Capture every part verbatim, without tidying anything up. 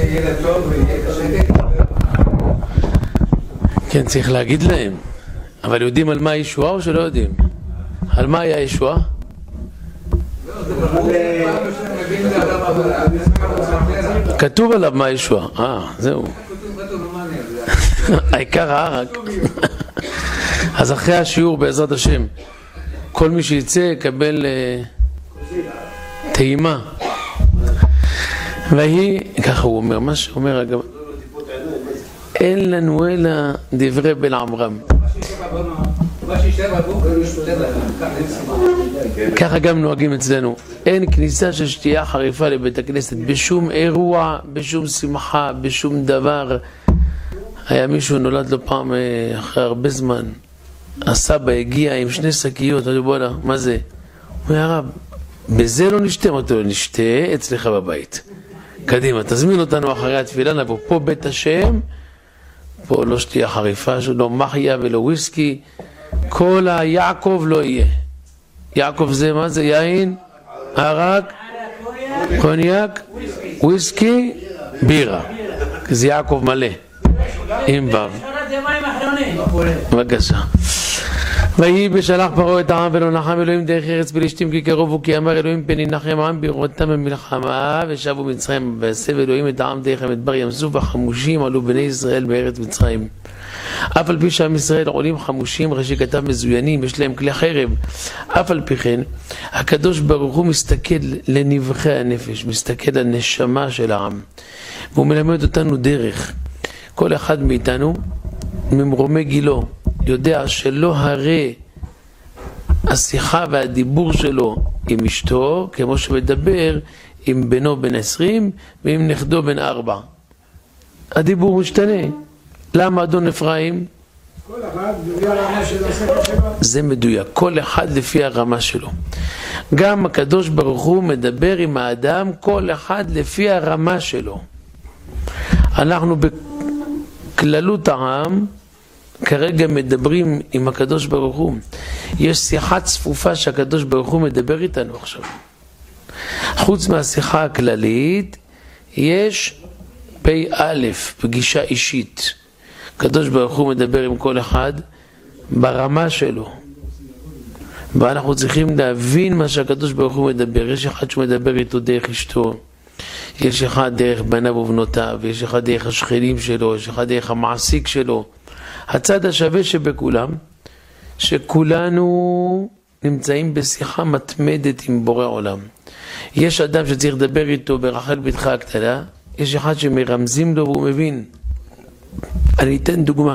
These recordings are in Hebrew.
ילד טוב ויהיה קשה. כן, צריך להגיד להם. אבל יודעים על מה הישועה או שלא יודעים? על מה היה הישועה? כתוב עליו מה הישועה. אה, זהו. העיקר הערק. אז אחרי השיעור בעזרת השם, כל מי שיצא יקבל טעימה. והיא, ככה הוא אומר, מה שאומר אגב, אין לנו אלא דברי בן עמרם. ככה גם נוהגים אצלנו. אין כניסה של שתייה חריפה לבית הכנסת בשום אירוע, בשום שמחה, בשום דבר. היה מישהו נולד לו פעם אחרי הרבה זמן, הסבא הגיע עם שני שקיות, אמרתי בוא'נה, מה זה? הוא אומר הרב, בזה לא נשתה, אמרתי לו, נשתה אצלך בבית. קדימה, תזמין אותנו אחרי התפילה, נבוא פה בית השם, פה לא שתייה חריפה, לא מחיה ולא וויסקי, כל היעקב לא יהיה. יעקב זה מה זה? יין, ערק, קוניאק, וויסקי, בירה. זה יעקב מלא. עם וו. בבקשה. ויהי בשלח פרעה את העם ולא נחם אלוהים דרך ארץ פלישתים כי קרוב הוא כי אמר אלוהים פן ינחם העם בראותם במלחמה ושבו מצרים והסב אלוהים את העם דרך המדבר ים סוף החמושים עלו בני ישראל בארץ מצרים. אף על פי שעם ישראל עולים חמושים ראשי כתב מזוינים יש להם כלי חרב, אף על פי כן הקדוש ברוך הוא מסתכל לנבחי הנפש, מסתכל לנשמה של העם והוא מלמד אותנו דרך. כל אחד מאיתנו ממרומי גילו יודע שלא הרי השיחה והדיבור שלו עם אשתו כמו שמדבר עם בנו בן עשרים ועם נכדו בן ארבע. הדיבור משתנה. למה אדון אפרים? כל אחד לפי הרמה של הספר שלו. זה מדויק, כל אחד לפי הרמה שלו. גם הקדוש ברוך הוא מדבר עם האדם כל אחד לפי הרמה שלו. אנחנו בכללות העם כרגע מדברים עם הקדוש ברוך הוא. יש שיחה צפופה שהקדוש ברוך הוא מדבר איתנו עכשיו. חוץ מהשיחה הכללית יש פי א', פגישה אישית. הקדוש ברוך הוא מדבר עם כל אחד ברמה שלו. ואנחנו צריכים להבין מה שהקדוש ברוך הוא מדבר. יש אחד שמדבר איתו דרך אשתו, יש אחד דרך בניו ובנותיו, יש אחד דרך השכנים שלו, יש אחד דרך המעסיק שלו. הצד השווה שבכולם, שכולנו נמצאים בשיחה מתמדת עם בורא עולם. יש אדם שצריך לדבר איתו ברחל בתך הקטנה, יש אחד שמרמזים לו והוא מבין. אני אתן דוגמה.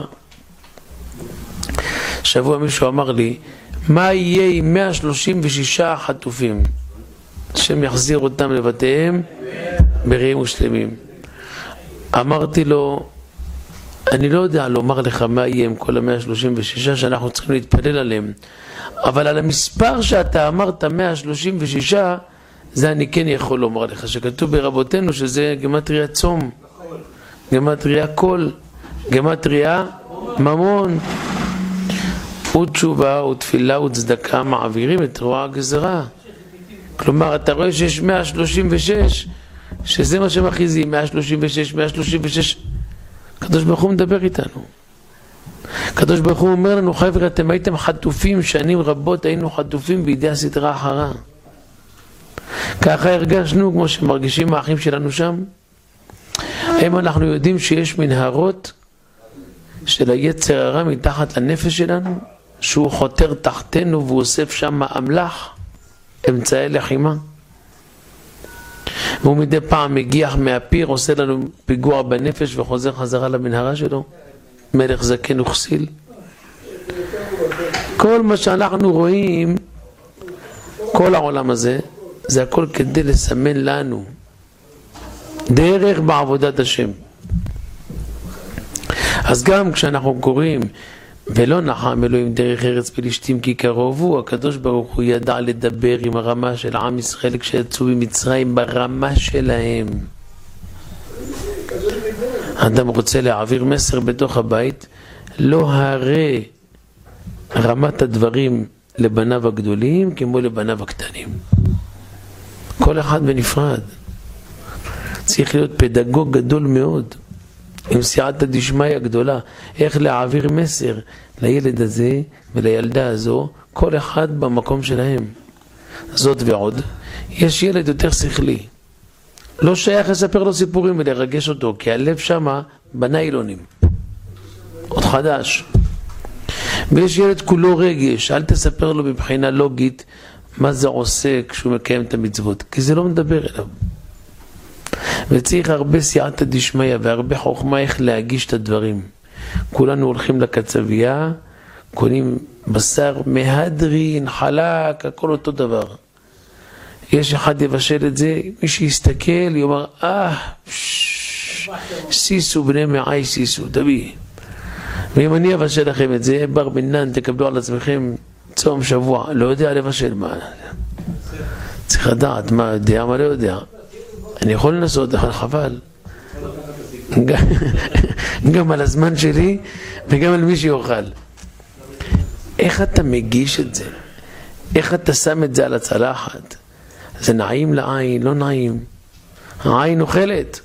שבוע מישהו אמר לי, מה יהיה עם מאה שלושים ושישה חטופים? השם יחזיר אותם לבתיהם בריאים ושלמים. אמרתי לו, אני לא יודע לומר לך מה יהיה עם כל ה-מאה שלושים ושש שאנחנו צריכים להתפלל עליהם, אבל על המספר שאתה אמרת מאה שלושים ושש, זה אני כן יכול לומר לך, שכתוב ברבותינו שזה גמטריה צום, גמטריה קול, גמטריה ממון, ותשובה ותפילה וצדקה מעבירים את רוע הגזרה. כלומר, אתה רואה שיש מאה שלושים ושש, שזה מה שמכריזים, מאה שלושים ושש, מאה שלושים ושש. הקדוש ברוך הוא מדבר איתנו. הקדוש ברוך הוא אומר לנו, חבר'ה, אתם הייתם חטופים, שנים רבות היינו חטופים בידי הסדרה אחרה. ככה הרגשנו כמו שמרגישים האחים שלנו שם. אם אנחנו יודעים שיש מנהרות של היצר הרע מתחת לנפש שלנו, שהוא חותר תחתנו והוא אוסף שם אמל"ח, אמצעי לחימה. והוא מדי פעם מגיח מהפיר, עושה לנו פיגוע בנפש וחוזר חזרה למנהרה שלו. מלך זקן וכסיל. כל מה שאנחנו רואים, כל העולם הזה, זה הכל כדי לסמן לנו דרך בעבודת השם. אז גם כשאנחנו קוראים ולא נחם אלוהים דרך ארץ פלישתים כי קרוב הוא, הקדוש ברוך הוא ידע לדבר עם הרמה של עם ישראל כשיצאו ממצרים ברמה שלהם. האדם רוצה להעביר מסר בתוך הבית, לא הרי רמת הדברים לבניו הגדולים כמו לבניו הקטנים. כל אחד בנפרד. צריך להיות פדגוג גדול מאוד, עם סייעתא דשמיא גדולה, איך להעביר מסר לילד הזה ולילדה הזו, כל אחד במקום שלהם. זאת ועוד, יש ילד יותר שכלי, לא שייך לספר לו סיפורים ולרגש אותו, כי הלב שמה בניילונים, עוד חדש. ויש ילד כולו רגש, אל תספר לו מבחינה לוגית מה זה עושה כשהוא מקיים את המצוות, כי זה לא מדבר אליו. וצריך הרבה סייעתא דשמיא והרבה חוכמה איך להגיש את הדברים. כולנו הולכים לקצבייה, קונים בשר מהדרין, חלק, הכל אותו דבר. יש אחד יבשל את זה, מי שיסתכל יאמר, אה, סיסו בני מעי סיסו, תביא. ואם אני אבשל לכם את זה, בר בנן, תקבלו על עצמכם צום שבוע, לא יודע לבשל מה. צריך לדעת מה יודע, מה לא יודע. אני יכול לנסות, אבל חבל. גם על הזמן שלי וגם על מי שיוכל. איך אתה מגיש את זה? איך אתה שם את זה על הצלחת? זה נעים לעין, לא נעים. העין אוכלת.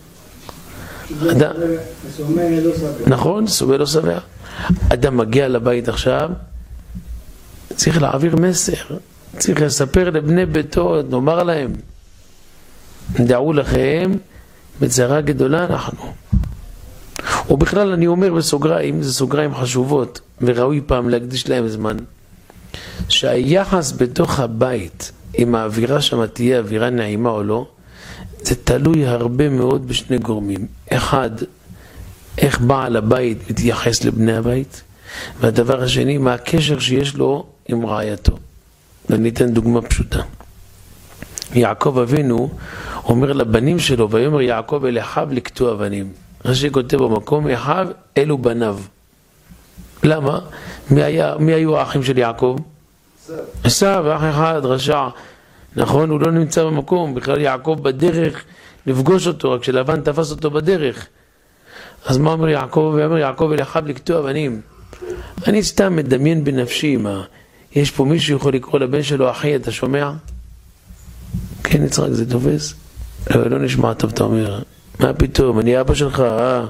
נכון, סובל לא שבע. אדם מגיע לבית עכשיו, צריך להעביר מסר, צריך לספר לבני ביתו, נאמר להם, דעו לכם, בצרה גדולה אנחנו. ובכלל אני אומר בסוגריים, זה סוגריים חשובות, וראוי פעם להקדיש להם זמן, שהיחס בתוך הבית, אם האווירה שם תהיה אווירה נעימה או לא, זה תלוי הרבה מאוד בשני גורמים. אחד, איך בעל הבית מתייחס לבני הבית, והדבר השני, מה הקשר שיש לו עם רעייתו. ואני אתן דוגמה פשוטה. יעקב אבינו אומר לבנים שלו, ויאמר יעקב אל אחיו לקטוע אבנים. רש"י כותב במקום, אחיו אלו בניו. למה? מי, היה, מי היו האחים של יעקב? עשיו, אח אחד, רשע. נכון, הוא לא נמצא במקום, בכלל יעקב בדרך לפגוש אותו, רק שלבן תפס אותו בדרך. אז מה אומר יעקב? ואומר יעקב אל אחיו לקטוע אבנים. אני סתם מדמיין בנפשי, מה? יש פה מישהו יכול לקרוא לבן שלו, אחי, אתה שומע? כן, יצחק, זה תופס? לא, לא נשמע טוב, אתה אומר. מה פתאום? אני אבא שלך, אה?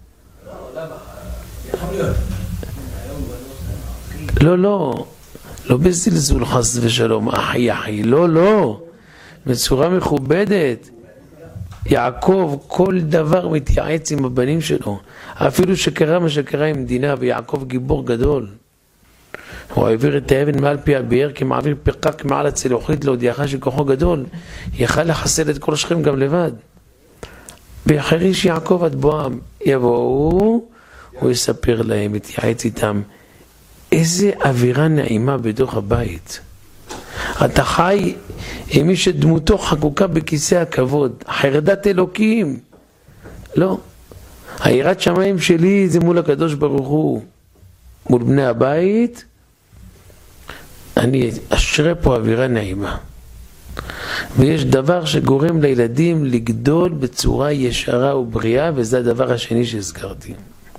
לא, לא. לא בזלזול חס ושלום, אחי, אחי. לא, לא. בצורה מכובדת. יעקב כל דבר מתייעץ עם הבנים שלו. אפילו שקרה מה שקרה עם דינה, ויעקב גיבור גדול. הוא העביר את האבן מעל פי הבאר, כי מעביר פרקק מעל הצלוחית להודיעך שכוחו גדול. יכל לחסל את כל שכם גם לבד. ואחריש יעקב עד בואם יבואו, הוא יספר להם, יתייעץ איתם. איזה אווירה נעימה בתוך הבית. אתה חי עם מי שדמותו חקוקה בכיסא הכבוד. חרדת אלוקים. לא. היראת שמיים שלי זה מול הקדוש ברוך הוא. מול בני הבית. אני אשרה פה אווירה נעימה. ויש דבר שגורם לילדים לגדול בצורה ישרה ובריאה, וזה הדבר השני שהזכרתי.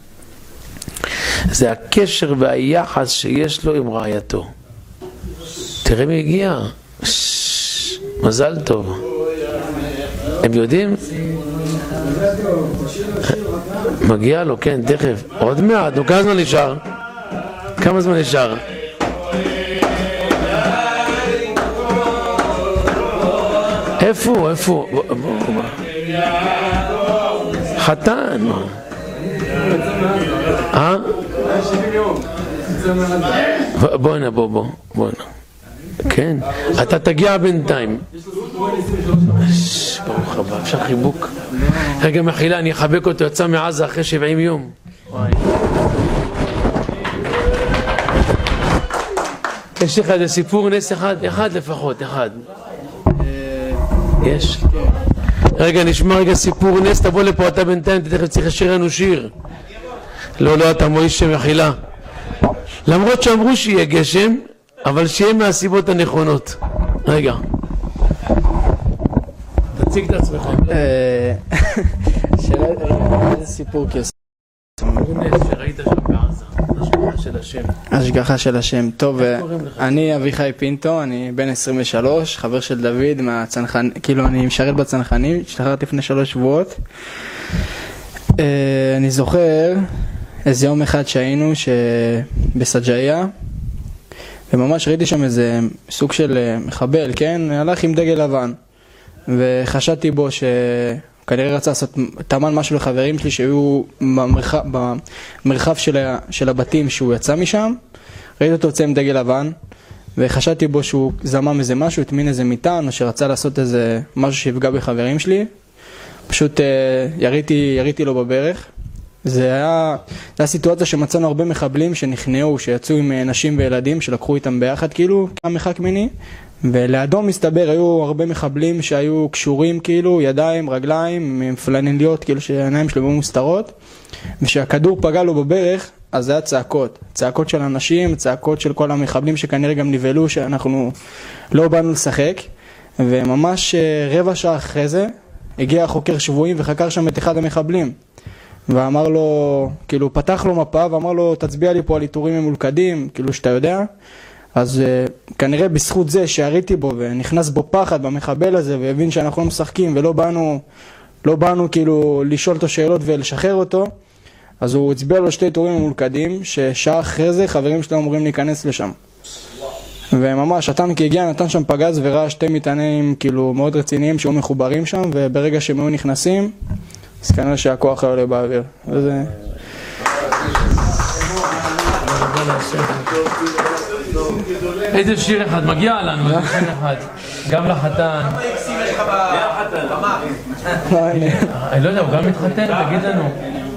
זה הקשר והיחס שיש לו עם רעייתו. תראה מי הגיע. מזל טוב. הם יודעים? מגיע לו, כן, תכף. עוד מעט, נו, כמה זמן נשאר? כמה זמן נשאר? איפה? איפה? חתן. אה? בוא הנה, בוא, בוא, בוא הנה. כן, אתה תגיע בינתיים. ברוך הבא, אפשר חיבוק. רגע מחילה, אני אחבק אותו, יצא מעזה אחרי שבעים יום. יש לך איזה סיפור נס אחד? אחד לפחות, אחד. יש? רגע, נשמע רגע סיפור נס, תבוא לפה אתה בינתיים, תכף צריך לשיר לנו שיר. לא, לא, אתה מויש שמחילה. למרות שאמרו שיהיה גשם, אבל שיהיה מהסיבות הנכונות. רגע. תציג את עצמכם. שאלה, איזה סיפור כסף? סיפור נס שראית שם בעזה. השמונה של של השם. השגחה של השם. טוב, איך קוראים לך? אני אביחי פינטו, אני בן עשרים ושלוש, חבר של דוד מהצנחן, כאילו אני משרת בצנחנים, השתחררתי לפני שלוש שבועות. אה, אני זוכר איזה יום אחד שהיינו בסג'איה, וממש ראיתי שם איזה סוג של מחבל, כן? הלך עם דגל לבן, וחשדתי בו שכנראה רצה לעשות תאמן משהו לחברים שלי שהיו במרחב, במרחב של, ה, של הבתים שהוא יצא משם. ראיתי אותו יוצא עם דגל לבן, וחשדתי בו שהוא זמם איזה משהו, התמין איזה מיטן, או שרצה לעשות איזה משהו שיפגע בחברים שלי. פשוט יריתי, יריתי לו בברך. זה היה, זה היה סיטואציה שמצאנו הרבה מחבלים שנכנעו, שיצאו עם נשים וילדים, שלקחו איתם ביחד, כאילו, כמה מרחק ממני, ולידו מסתבר, היו הרבה מחבלים שהיו קשורים, כאילו, ידיים, רגליים, עם פלנליות, כאילו, שהעיניים שלו מוסתרות, ושהכדור פגע לו בברך, אז זה היה צעקות, צעקות של אנשים, צעקות של כל המחבלים שכנראה גם נבלו, שאנחנו לא באנו לשחק, וממש רבע שעה אחרי זה, הגיע החוקר שבועים וחקר שם את אחד המחבלים. ואמר לו, כאילו פתח לו מפה ואמר לו, תצביע לי פה על איתורים ממולכדים, כאילו שאתה יודע. אז uh, כנראה בזכות זה שהריתי בו ונכנס בו פחד במחבל הזה והבין שאנחנו לא משחקים ולא באנו, לא באנו כאילו לשאול אותו שאלות ולשחרר אותו, אז הוא הצביע לו שתי איתורים ממולכדים ששעה אחרי זה חברים שלו אמורים להיכנס לשם. וממש הטנק הגיע, נתן שם פגז וראה שתי מטענים כאילו מאוד רציניים שהיו מחוברים שם, וברגע שהם היו נכנסים אז כנראה שהכוח היה עולה באוויר. וזה... איזה שיר אחד מגיע לנו, איזה שיר אחד גם לחתן. אני לא יודע, הוא גם מתחתן, תגיד לנו.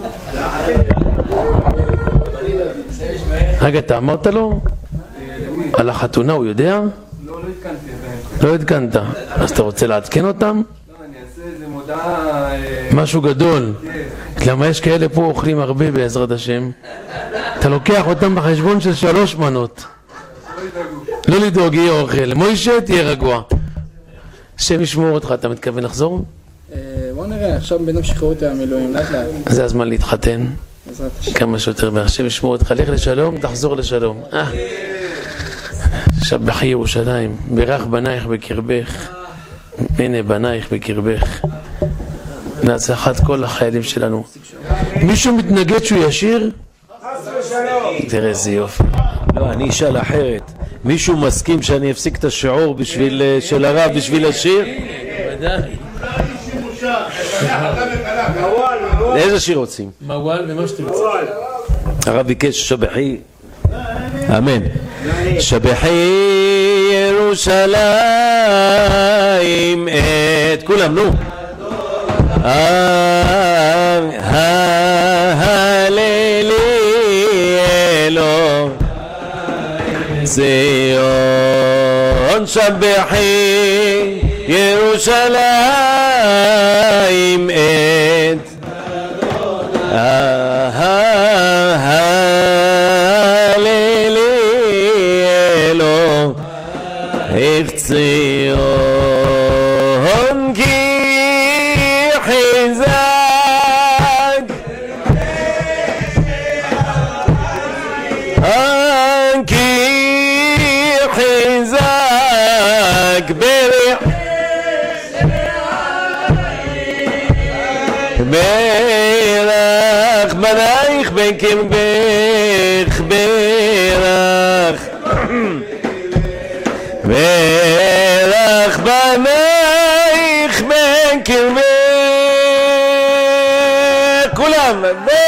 רגע, אתה אמרת לו? על החתונה הוא יודע? לא, לא התקנתי. לא התקנת. אז אתה רוצה לעדכן אותם? איזה מודעה... משהו גדול. למה יש כאלה פה אוכלים הרבה בעזרת השם. אתה לוקח אותם בחשבון של שלוש מנות. לא לדאוג, יהיה אוכל. מוישה, תהיה רגוע. השם ישמור אותך, אתה מתכוון לחזור? בוא נראה, עכשיו בינם שחררו את המילואים, לאט לאט. זה הזמן להתחתן. כמה שיותר, והשם ישמור אותך. לך לשלום, תחזור לשלום. שבחי ירושלים, בירך בנייך בקרבך. הנה בנייך בקרבך. להצלחת כל החיילים שלנו. מישהו מתנגד שהוא ישיר? תראה איזה יופי. לא, אני אשאל אחרת. מישהו מסכים שאני אפסיק את השיעור בשביל, של הרב בשביל השיר? איזה שיר רוצים? מוואל ומה שאתם רוצים. הרב ביקש שבחי. אמן. שבחי ירושלים את כולם, נו. הללי אלוה ציון שבחי ירושלים את ציון כי חזק כי חזק ברך ברך בנייך בקרבך ברך ברך בנייך בקרבך כולם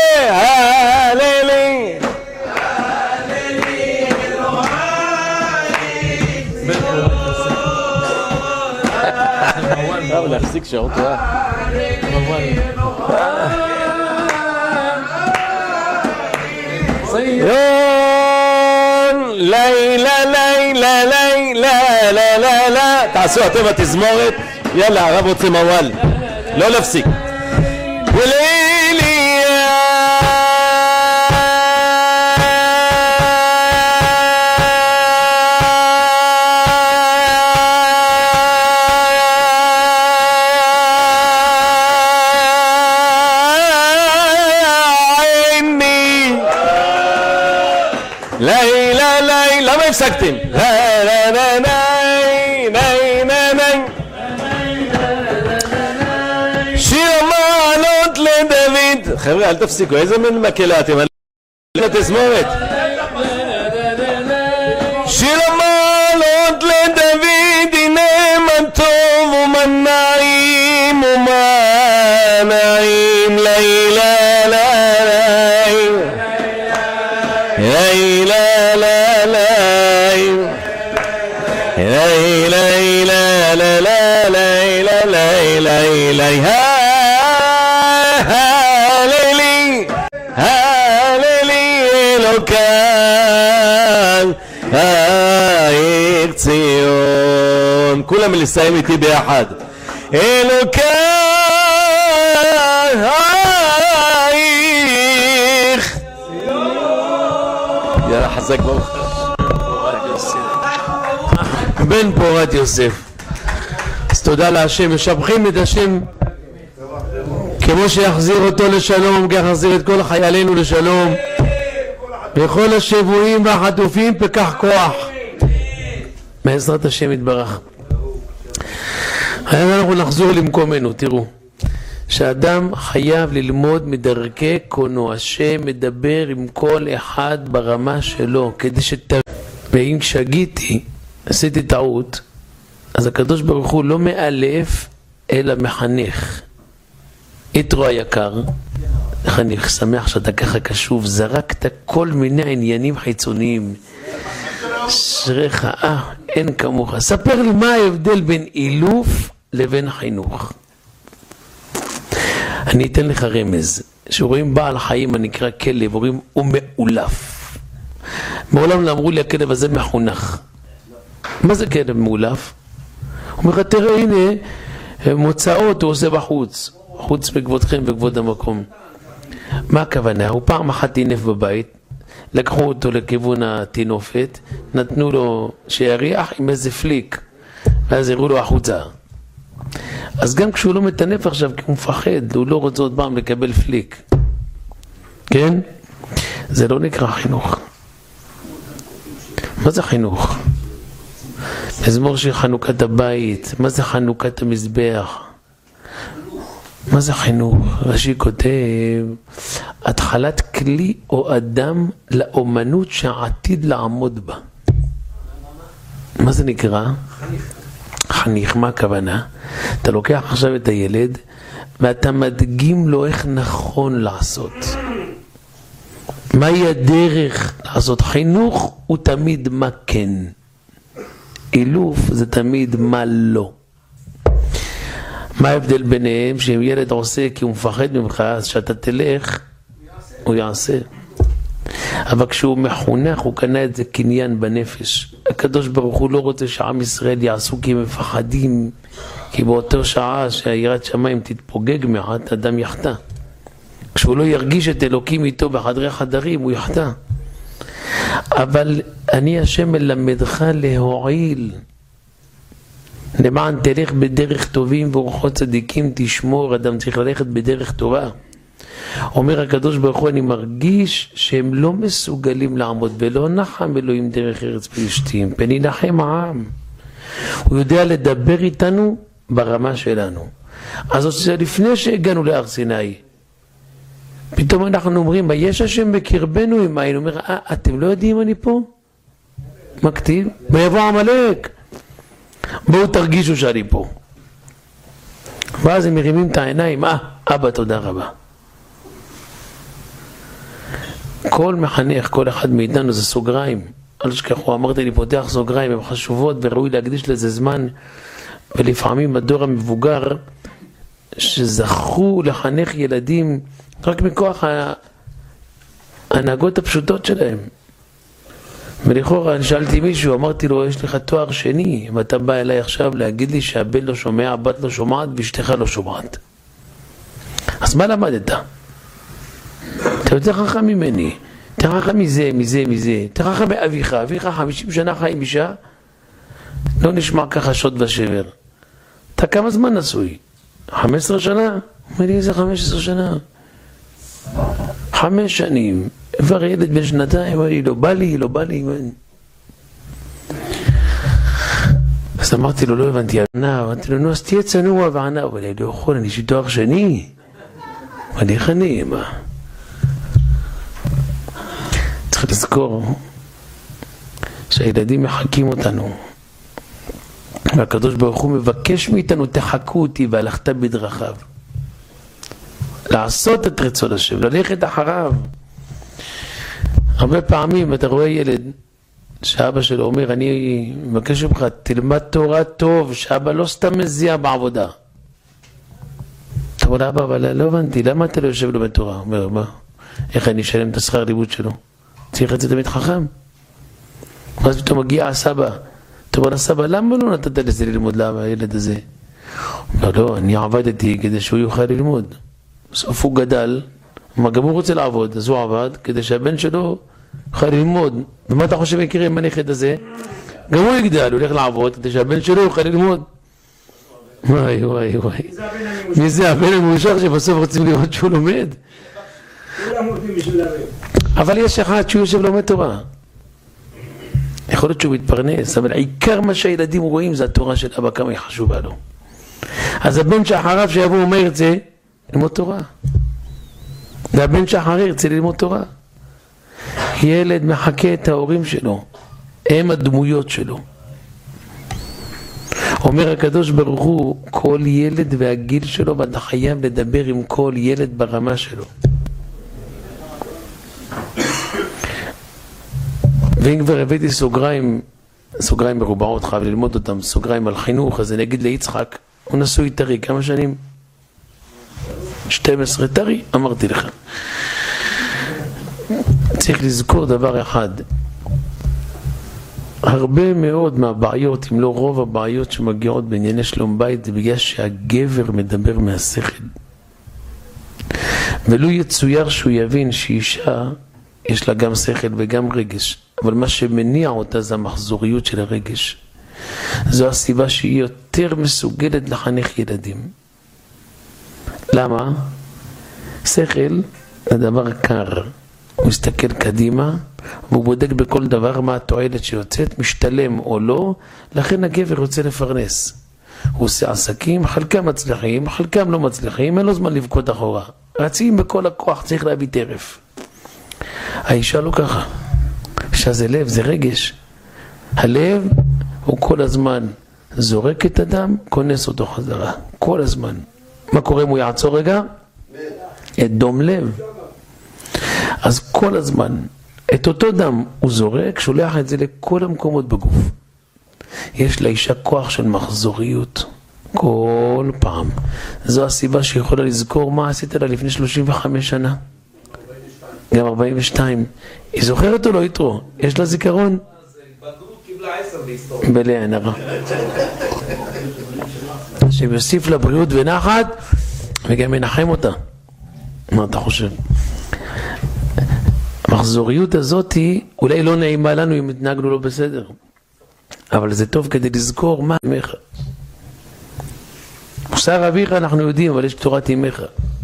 והללי הללי אלוהי אבל להחזיק שעות רע לילה לילה לילה לילה לילה תעשו אתם התזמורת יאללה הרב רוצה מוואל לא להפסיק הפסקתם. שיר המעלות לדוד. חבר'ה, אל תפסיקו, איזה מין מקהלה אתם? לתזמורת. שיר המעלות לדוד, הנה מה טוב ומה נעים ומה נעים לילה לילה לילה לילה לילה לילה לילה לילה הללי הללי אלוקי העיר ציון. כולם לסיים איתי ביחד. אלוקי העיר יאללה חזק ברוך בן פורת יוסף. אז תודה להשם, משבחים את השם כמו שיחזיר אותו לשלום, כך יחזיר את כל חיילינו לשלום, וכל השבויים והחטופים פקח כוח בעזרת השם יתברך. היום אנחנו נחזור למקומנו. תראו שאדם חייב ללמוד מדרכי קונו. השם מדבר עם כל אחד ברמה שלו כדי שת... ואם שגיתי עשיתי טעות, אז הקדוש ברוך הוא לא מאלף אלא מחנך. יתרו היקר, אני שמח שאתה ככה קשוב, זרקת כל מיני עניינים חיצוניים. שריך, אה, אין כמוך. ספר לי מה ההבדל בין אילוף לבין חינוך. אני אתן לך רמז. שרואים בעל חיים הנקרא כלב, רואים הוא מאולף. מעולם לא אמרו לי הכלב הזה מחונך. מה זה כלב מאולף? הוא אומר, תראה הנה מוצאות הוא עושה בחוץ, חוץ מכבודכם וכבוד המקום. מה הכוונה? הוא פעם אחת טינף בבית, לקחו אותו לכיוון הטינופת, נתנו לו שיריח עם איזה פליק, ואז הראו לו החוצה. אז גם כשהוא לא מטנף עכשיו, כי הוא מפחד, הוא לא רוצה עוד פעם לקבל פליק. כן? זה לא נקרא חינוך. מה זה חינוך? מזמור של חנוכת הבית, מה זה חנוכת המזבח? מה זה חינוך? רש"י כותב, התחלת כלי או אדם לאומנות שעתיד לעמוד בה. מה זה נקרא? חניך. חניך, מה הכוונה? אתה לוקח עכשיו את הילד ואתה מדגים לו איך נכון לעשות. מהי הדרך לעשות? חינוך הוא תמיד מה כן. אילוף זה תמיד מה לא. מה ההבדל ביניהם? שאם ילד עושה כי הוא מפחד ממך, אז שאתה תלך, הוא יעשה. אבל כשהוא מחונך, הוא קנה את זה קניין בנפש. הקדוש ברוך הוא לא רוצה שעם ישראל יעשו כי הם מפחדים, כי באותו שעה שהיראת שמיים תתפוגג מעט, אדם יחטא. כשהוא לא ירגיש את אלוקים איתו בחדרי חדרים, הוא יחטא. אבל אני השם מלמדך להועיל, למען תלך בדרך טובים ואורחות צדיקים תשמור. אדם צריך ללכת בדרך טובה. אומר הקדוש ברוך הוא, אני מרגיש שהם לא מסוגלים לעמוד, ולא נחם אלוהים דרך ארץ פלישתים, פן ינחם העם. הוא יודע לדבר איתנו ברמה שלנו. אז לפני שהגענו להר סיני, פתאום אנחנו אומרים, יש השם בקרבנו אם היינו. אומר, אה, אתם לא יודעים אני פה? מה כתיב? ויבוא עמלק. בואו תרגישו שאני פה. ואז הם מרימים את העיניים, אה, אבא תודה רבה. כל מחנך, כל אחד מאיתנו זה סוגריים. אל תשכחו, אמרתי לי פותח סוגריים, הן חשובות וראוי להקדיש לזה זמן. ולפעמים הדור המבוגר שזכו לחנך ילדים רק מכוח ההנהגות הפשוטות שלהם. ולכאורה אני שאלתי מישהו, אמרתי לו, יש לך תואר שני, ואתה בא אליי עכשיו להגיד לי שהבן לא שומע, הבת לא שומעת ואשתך לא שומעת. אז מה למדת? אתה יותר חכם ממני, יותר חכם מזה, מזה, מזה, יותר חכם מאביך, אביך חמישים שנה חי עם אישה, לא נשמע ככה שוד ושבר. אתה כמה זמן נשוי? חמש עשרה שנה? אומר לי, איזה חמש עשרה שנה? חמש שנים. כבר ילד בן שנתיים, אומר לי, לא בא לי, לא בא לי. אז אמרתי לו, לא הבנתי, ענה, אמרתי לו, נו, אז תהיה צנוע וענה, אבל אני לא יכול, אני יש לי תואר שני. אבל איך אני, מה? צריך לזכור שהילדים מחכים אותנו. והקדוש ברוך הוא מבקש מאיתנו, תחכו אותי והלכת בדרכיו. לעשות את רצון השם, ללכת אחריו. הרבה פעמים אתה רואה ילד שאבא שלו אומר, אני מבקש ממך, תלמד תורה טוב, שאבא לא סתם מזיע בעבודה. אתה אומר, אבא, אבל לא הבנתי, למה אתה לא יושב לו בתורה? הוא אומר, מה? איך אני אשלם את השכר לימוד שלו? צריך את זה תמיד חכם. ואז פתאום מגיע הסבא, אתה אומר לסבא, למה לא נתת לזה ללמוד למה הילד הזה? הוא אומר, לא, אני עבדתי כדי שהוא יוכל ללמוד. בסוף הוא גדל, מה גם הוא רוצה לעבוד, אז הוא עבד כדי שהבן שלו יוכל ללמוד. ומה אתה חושב יקרה עם הנכד הזה? גם הוא יגדל, הוא הולך לעבוד כדי שהבן שלו יוכל ללמוד. וואי וואי וואי, מי זה הבן המאושר שבסוף רוצים לראות שהוא לומד? אבל יש אחד שהוא יושב לומד תורה, יכול להיות שהוא מתפרנס, אבל העיקר מה שהילדים רואים זה התורה של אבא, כמה היא חשובה לו. אז הבן שאחריו שיבוא מה ירצה? ללמוד תורה. והבן שאחרי ירצה ללמוד תורה. ילד מחכה את ההורים שלו, הם הדמויות שלו. אומר הקדוש ברוך הוא, כל ילד והגיל שלו, ואתה חייב לדבר עם כל ילד ברמה שלו. ואם כבר הבאתי סוגריים, סוגריים מרובעות, חייב ללמוד אותם, סוגריים על חינוך, אז אני אגיד ליצחק, הוא נשוי טרי, כמה שנים? שתים עשרה טרי, אמרתי לך. צריך לזכור דבר אחד, הרבה מאוד מהבעיות, אם לא רוב הבעיות שמגיעות בענייני שלום בית, זה בגלל שהגבר מדבר מהשכל. ולא יצויר שהוא יבין שאישה יש לה גם שכל וגם רגש, אבל מה שמניע אותה זה המחזוריות של הרגש. זו הסיבה שהיא יותר מסוגלת לחנך ילדים. למה? שכל זה דבר קר. הוא מסתכל קדימה, והוא בודק בכל דבר מה התועלת שיוצאת, משתלם או לא, לכן הגבר רוצה לפרנס. הוא עושה עסקים, חלקם מצליחים, חלקם לא מצליחים, אין לו זמן לבכות אחורה. רצים בכל הכוח, צריך להביא טרף. האישה לא ככה. האישה זה לב, זה רגש. הלב הוא כל הזמן זורק את הדם, כונס אותו חזרה. כל הזמן. מה קורה אם הוא יעצור רגע? את דום לב. אז כל הזמן, את אותו דם הוא זורק, שולח את זה לכל המקומות בגוף. יש לאישה כוח של מחזוריות. כל פעם. זו הסיבה שיכולה לזכור מה עשית לה לפני שלושים וחמש שנה. גם ארבעים ושתיים. היא זוכרת או לא יתרו? יש לה זיכרון? אז בגרות קיבלה עשר בהיסטוריה. בלי עין הרע. שיוסיף לה בריאות ונחת וגם מנחם אותה. מה אתה חושב? המחזוריות הזאת היא אולי לא נעימה לנו אם התנהגנו לא בסדר, אבל זה טוב כדי לזכור מה אמך. מוסר אביך אנחנו יודעים, אבל יש תורת אמך.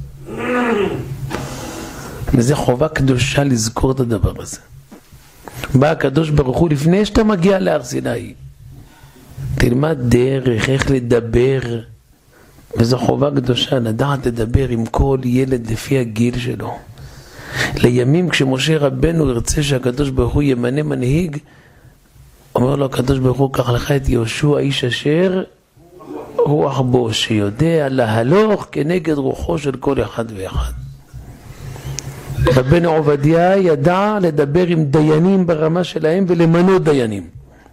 וזה חובה קדושה לזכור את הדבר הזה. בא הקדוש ברוך הוא לפני שאתה מגיע להר סיני, תלמד דרך איך לדבר, וזו חובה קדושה לדעת לדבר עם כל ילד לפי הגיל שלו. לימים כשמשה רבנו ירצה שהקדוש ברוך הוא ימנה מנהיג, אומר לו הקדוש ברוך הוא, קח לך את יהושע איש אשר רוח בו, שיודע להלוך כנגד רוחו של כל אחד ואחד. רבנו עובדיה ידע לדבר עם דיינים ברמה שלהם ולמנות דיינים.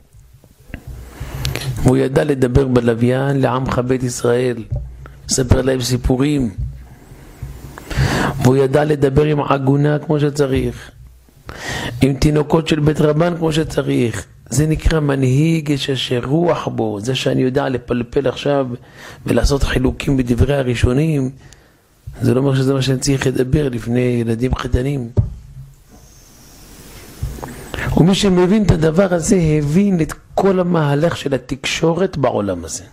הוא ידע לדבר בלוויין לעמך בית ישראל, ספר להם סיפורים. והוא ידע לדבר עם עגונה כמו שצריך, עם תינוקות של בית רבן כמו שצריך. זה נקרא מנהיג יש אשר רוח בו. זה שאני יודע לפלפל עכשיו ולעשות חילוקים בדברי הראשונים, זה לא אומר שזה מה שאני צריך לדבר לפני ילדים קטנים. ומי שמבין את הדבר הזה הבין את כל המהלך של התקשורת בעולם הזה.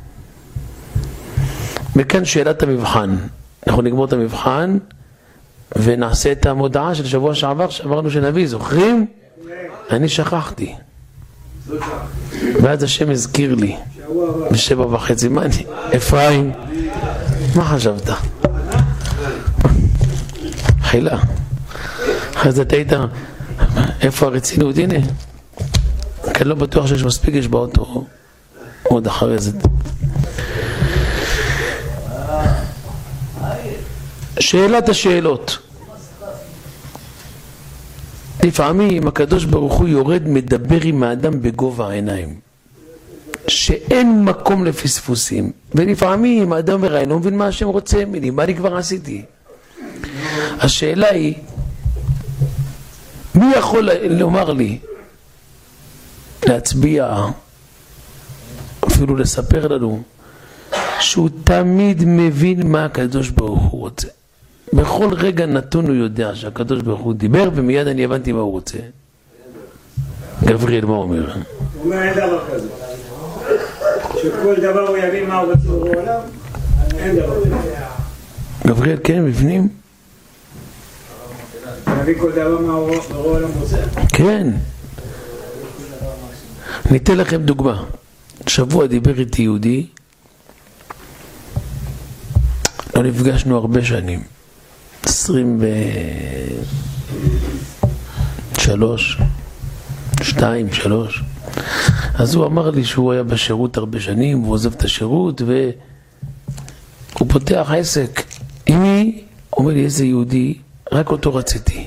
מכאן שאלת המבחן. אנחנו נגמור את המבחן ונעשה את המודעה של שבוע שעבר שאמרנו שנביא. זוכרים? אני שכחתי. ואז השם הזכיר לי בשבע וחצי, מה אני? אפרים, מה חשבת? חילה. אז אתה היית, איפה הרצינות? הנה, כי אני לא בטוח שיש מספיק, יש באוטו עוד אחרי זה. שאלת השאלות. לפעמים הקדוש ברוך הוא יורד מדבר עם האדם בגובה העיניים, שאין מקום לפספוסים, ולפעמים האדם אומר, אני לא מבין מה השם רוצה ממני, מה אני כבר עשיתי. השאלה היא, מי יכול לומר לי, להצביע, אפילו לספר לנו, שהוא תמיד מבין מה הקדוש ברוך הוא רוצה. בכל רגע נתון הוא יודע שהקדוש ברוך הוא דיבר, ומיד אני הבנתי מה הוא רוצה. גבריאל, מה אומר? הוא אומר, אין דבר כזה. שכל דבר הוא יבין מה הוא רוצה בעולם, אין דבר כזה. גבריאל, כן, מבנים? להבין כל דבר מה הוא בעולם רוצה? כן. ניתן לכם דוגמה. שבוע דיבר איתי יהודי, לא נפגשנו הרבה שנים, עשרים ושלוש, שתיים, שלוש. אז הוא אמר לי שהוא היה בשירות הרבה שנים, הוא עוזב את השירות והוא פותח עסק. אמי, אומר לי, איזה יהודי, רק אותו רציתי.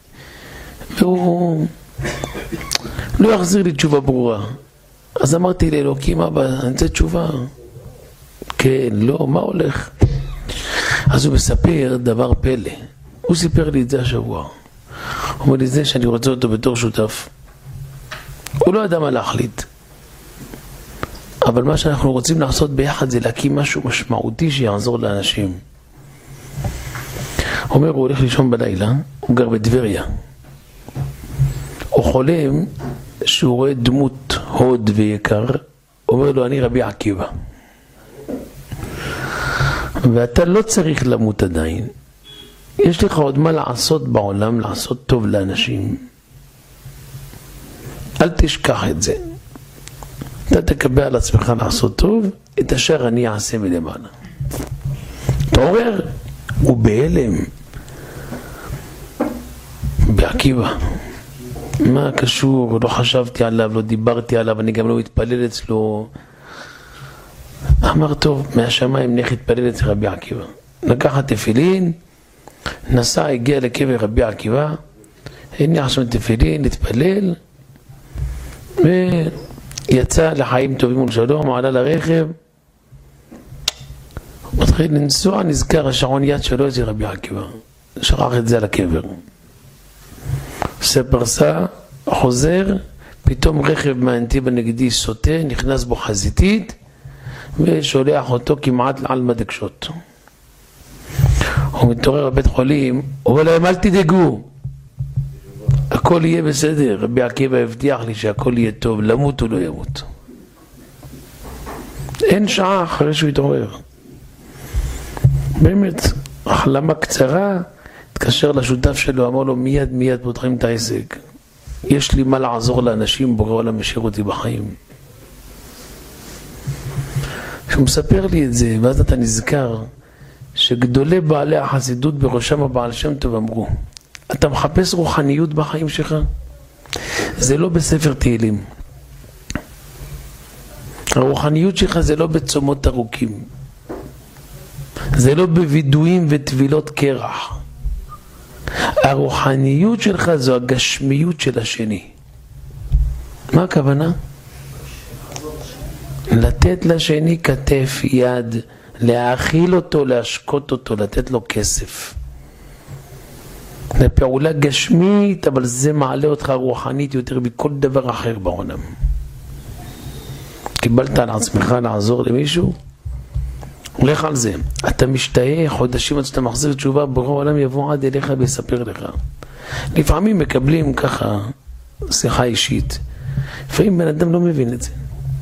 והוא לא יחזיר לי תשובה ברורה. אז אמרתי לאלוקים, אבא, אני רוצה תשובה. כן, לא, מה הולך? אז הוא מספר דבר פלא. הוא סיפר לי את זה השבוע. הוא אומר לי, זה שאני רוצה אותו בתור שותף. הוא לא ידע מה להחליט. אבל מה שאנחנו רוצים לעשות ביחד זה להקים משהו משמעותי שיעזור לאנשים. הוא אומר, הוא הולך לישון בלילה, הוא גר בטבריה. הוא חולם שהוא רואה דמות הוד ויקר, הוא אומר לו, אני רבי עקיבא. ואתה לא צריך למות עדיין. יש לך עוד מה לעשות בעולם, לעשות טוב לאנשים. אל תשכח את זה. אתה תקבל על עצמך לעשות טוב, את אשר אני אעשה מלמעלה. תעורר, הוא בהלם. בעקיבא. מה קשור? לא חשבתי עליו, לא דיברתי עליו, אני גם לא מתפלל אצלו. אמר, טוב, מהשמיים נלך להתפלל אצל רבי עקיבא. לקח תפילין, נסע, הגיע לקבר רבי עקיבא, הניח שם תפילין, להתפלל, ויצא לחיים טובים ולשלום, עלה לרכב, מתחיל לנסוע, נזכר השעון יד שלו אצל רבי עקיבא. שכח את זה על הקבר. עושה פרסה, חוזר, פתאום רכב מהנתיב הנגדי סוטה, נכנס בו חזיתית, ושולח אותו כמעט לעל מדקשות. הוא מתעורר בבית חולים, הוא אומר להם, אל תדאגו, הכל יהיה בסדר. רבי עקיבא הבטיח לי שהכל יהיה טוב, למות הוא לא ימות. אין שעה אחרי שהוא יתעורר. באמת, החלמה קצרה, התקשר לשותף שלו, אמר לו, מיד מיד פותחים את העסק. יש לי מה לעזור לאנשים, בורא עולם משאיר אותי בחיים. כשהוא מספר לי את זה, ואז אתה נזכר שגדולי בעלי החסידות בראשם הבעל שם טוב אמרו, אתה מחפש רוחניות בחיים שלך? זה לא בספר תהילים. הרוחניות שלך זה לא בצומות ארוכים. זה לא בווידויים וטבילות קרח. הרוחניות שלך זו הגשמיות של השני. מה הכוונה? לתת לשני כתף, יד, להאכיל אותו, להשקות אותו, לתת לו כסף. זה פעולה גשמית, אבל זה מעלה אותך רוחנית יותר מכל דבר אחר בעולם. קיבלת על עצמך לעזור למישהו? הולך על זה. אתה משתהה חודשים עד שאתה מחזיר תשובה, בורא העולם יבוא עד אליך ויספר לך. לפעמים מקבלים ככה שיחה אישית. לפעמים בן אדם לא מבין את זה.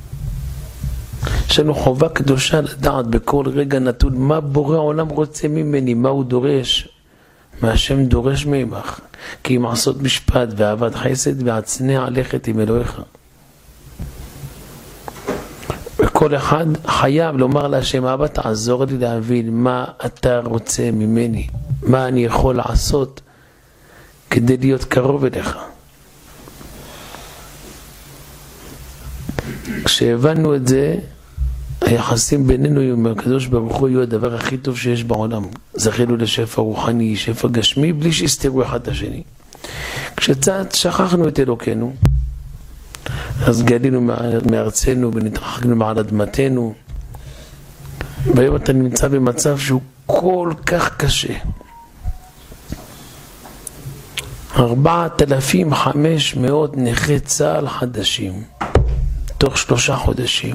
יש לנו חובה קדושה לדעת בכל רגע נתון מה בורא העולם רוצה ממני, מה הוא דורש, מה השם דורש ממך. כי אם עשות משפט ואהבת חסד והצנע לכת עם אלוהיך. כל אחד חייב לומר להשם, אבא תעזור לי להבין מה אתה רוצה ממני, מה אני יכול לעשות כדי להיות קרוב אליך. כשהבנו את זה, היחסים בינינו עם הקדוש ברוך הוא יהיו הדבר הכי טוב שיש בעולם. זכינו לשפע רוחני, שפע גשמי, בלי שיסתרו אחד את השני. כשצעת שכחנו את אלוקינו, אז גלינו מארצנו ונתרחקנו מעל אדמתנו, והיום אתה נמצא במצב שהוא כל כך קשה. ארבעת אלפים וחמש מאות נכי צה"ל חדשים תוך שלושה חודשים.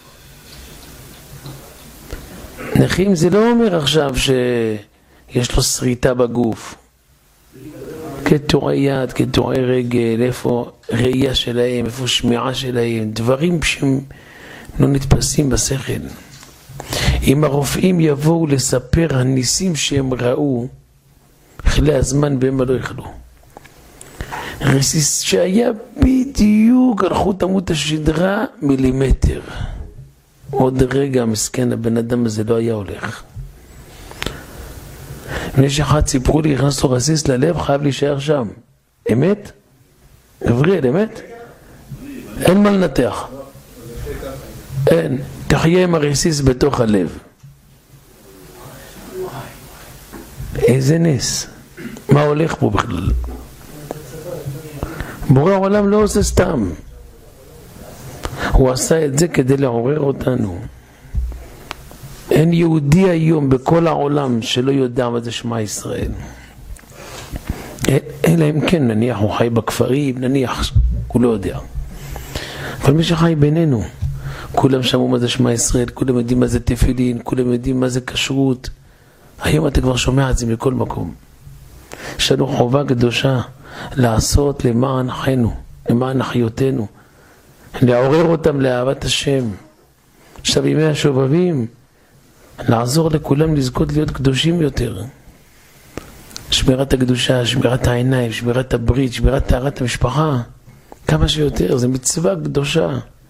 נכים זה לא אומר עכשיו שיש לו שריטה בגוף, קטועי יד, קטועי רגל, איפה ראייה שלהם, איפה שמיעה שלהם, דברים שהם לא נתפסים בשכל. אם הרופאים יבואו לספר הניסים שהם ראו, חלי הזמן בהם לא יכלו. רסיס שהיה בדיוק על חוט עמוד השדרה מילימטר. עוד רגע מסכן הבן אדם הזה לא היה הולך. יש אחד סיפרו לי, הכנס לו רסיס ללב, חייב להישאר שם. אמת? גבריאל, אמת? אין מה לנתח. אין. תחיה עם הרסיס בתוך הלב. איזה נס. מה הולך פה בכלל? בורא העולם לא עושה סתם. הוא עשה את זה כדי לעורר אותנו. אין יהודי היום בכל העולם שלא יודע מה זה שמע ישראל. אלא אם כן, נניח הוא חי בכפרים, נניח, הוא לא יודע. אבל מי שחי בינינו, כולם שמעו מה זה שמע ישראל, כולם יודעים מה זה תפילין, כולם יודעים מה זה כשרות. היום אתה כבר שומע את זה מכל מקום. יש לנו חובה קדושה לעשות למען אחינו, למען אחיותינו, לעורר אותם לאהבת השם. עכשיו ימי השובבים, לעזור לכולם לזכות להיות קדושים יותר. שמירת הקדושה, שמירת העיניים, שמירת הברית, שמירת טהרת המשפחה, כמה שיותר, זה מצווה קדושה.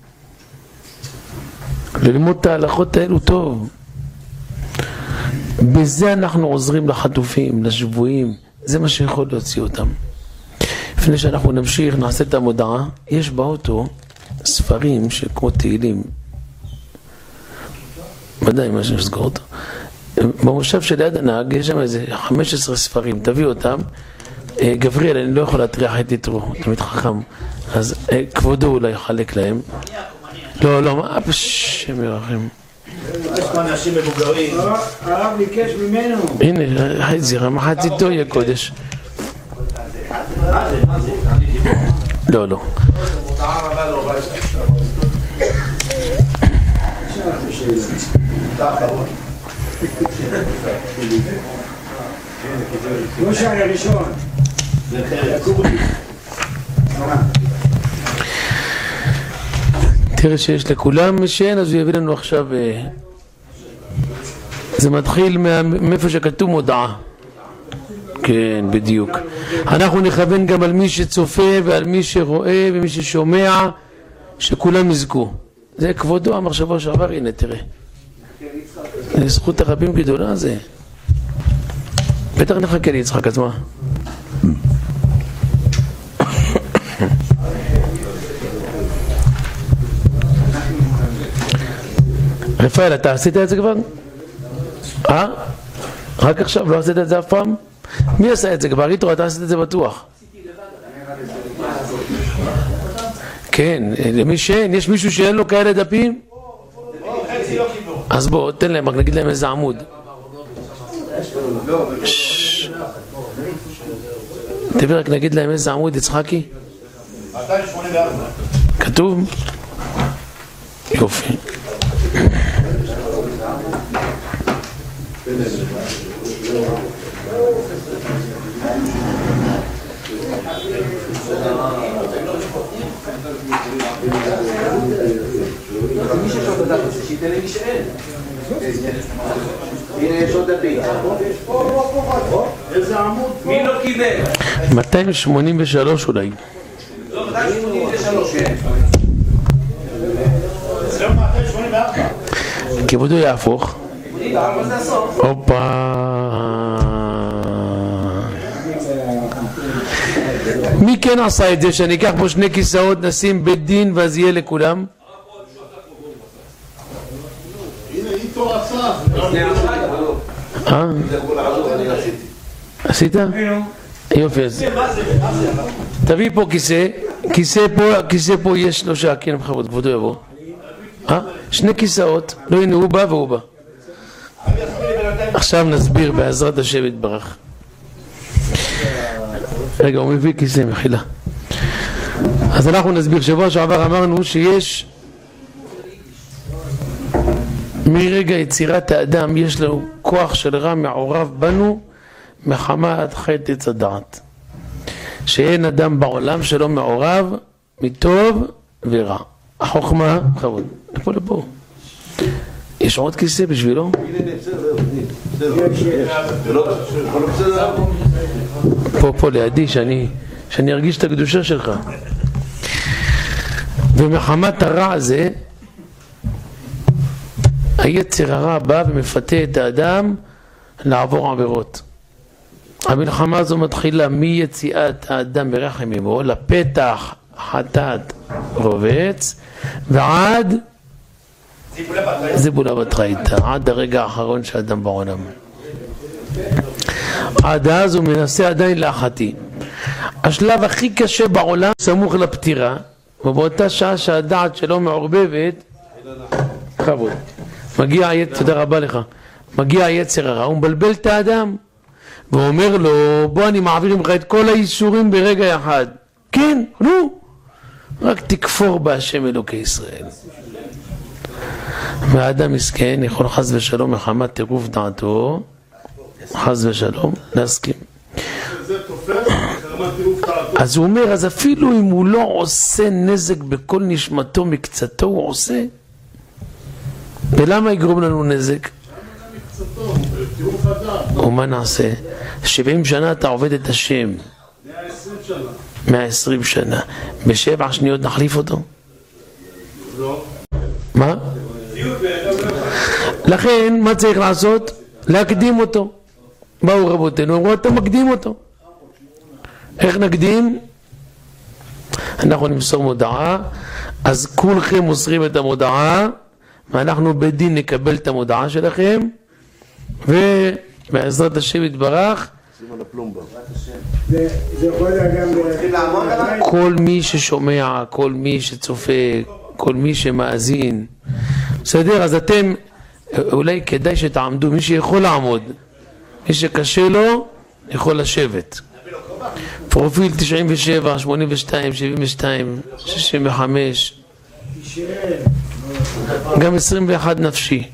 ללמוד את ההלכות האלו טוב. בזה אנחנו עוזרים לחטופים, לשבויים, זה מה שיכול להוציא אותם. לפני שאנחנו נמשיך, נעשה את המודעה. יש באוטו ספרים שכמו תהילים, ודאי מה שנסגור אותו. במושב שליד הנהג יש שם איזה חמש עשרה ספרים, תביא אותם. גבריאל, אני לא יכול להטריח את יתרו, תמיד חכם, אז כבודו אולי יחלק להם. לא, לא, מה בשם ירחם. יש פה אנשים מבוגרים. הרב ביקש ממנו. הנה, חזירה, מחציתו יהיה קודש. לא, לא. לא שהיה ראשון. תראה שיש לכולם שאין, אז הוא יביא לנו עכשיו. זה מתחיל מאיפה שכתוב מודעה. כן, בדיוק. אנחנו נכוון גם על מי שצופה ועל מי שרואה ומי ששומע, שכולם יזכו. זה כבודו המחשבה שעבר, הנה תראה. לזכות הרבים גדולה זה. בטח נחכה ליצחק, אז מה? רפאל, אתה עשית את זה כבר? אה? רק עכשיו, לא עשית את זה אף פעם? מי עשה את זה כבר? איתו, אתה עשית את זה בטוח. כן, למי שאין, יש מישהו שאין לו כאלה דפים? אז בוא, תן להם, רק נגיד להם איזה עמוד. תביא רק נגיד להם איזה עמוד, יצחקי? מאתיים שמונים וארבע. כתוב? יופי. מי שיש עוד דף הזה, שייתן למי שאין. הנה יש עוד דפים. איזה עמוד? מי לא קיבל? מאתיים שמונים ושלוש אולי. לא, מאתיים שמונים ושלוש, כן. זה לא מאתיים שמונים וארבע. כיבודו יהפוך. הופה. מי כן עשה את זה? שאני אקח פה שני כיסאות, נשים בית דין ואז יהיה לכולם? אה? עשית? יופי, אז תביא פה כיסא, כיסא פה, כיסא פה יש שלושה, כן בכבוד, כבודו יבוא. אה? שני כיסאות, לא הנה הוא בא והוא בא. עכשיו נסביר בעזרת השם יתברך. רגע, הוא מביא כיסא, מחילה. אז אנחנו נסביר. שבוע שעבר אמרנו שיש מרגע יצירת האדם יש לו כוח של רע מעורב בנו מחמת חטא עץ הדעת, שאין אדם בעולם שלא מעורב מטוב ורע. החוכמה, חבוד, לפה לפה. יש עוד כיסא בשבילו? פה פה לידי, שאני שאני ארגיש את הקדושה שלך. ומחמת הרע הזה היצר הרע בא ומפתה את האדם לעבור עבירות. המלחמה הזו מתחילה מיציאת האדם ברחם אמו לפתח חטאת רובץ ועד זיבולה בתרייתא, עד הרגע האחרון שהאדם בעולם. עד אז הוא מנסה עדיין להחטיא. השלב הכי קשה בעולם סמוך לפטירה, ובאותה שעה שהדעת שלו מעורבבת, חבוד, מגיע היצר, תודה רבה לך, מגיע היצר הרע, הוא מבלבל את האדם ואומר לו, בוא אני מעביר ממך את כל האיסורים ברגע אחד. כן, נו, רק תכפור בהשם אלוקי ישראל. והאדם מסכן יכול חס ושלום מחמת טירוף דעתו, חס ושלום, להסכים. אז הוא אומר, אז אפילו אם הוא לא עושה נזק בכל נשמתו מקצתו, הוא עושה. ולמה יגרום לנו נזק? ומה נעשה? שבעים שנה אתה עובד את השם. מאה ועשרים שנה. בשבע שניות נחליף אותו? מה? לכן, מה צריך לעשות? להקדים אותו. באו רבותינו, אמרו, אתה מקדים אותו. איך נקדים? אנחנו נמסור מודעה, אז כולכם מוסרים את המודעה, ואנחנו בדין נקבל את המודעה שלכם, ובעזרת השם יתברך, כל מי ששומע, כל מי שצופה, כל מי שמאזין, בסדר? אז אתם, אולי כדאי שתעמדו, מי שיכול לעמוד, מי שקשה לו, יכול לשבת. פרופיל תשעים ושבע, שמונים ושתיים, שבעים ושתיים, שישים וחמש, גם עשרים ואחת נפשי.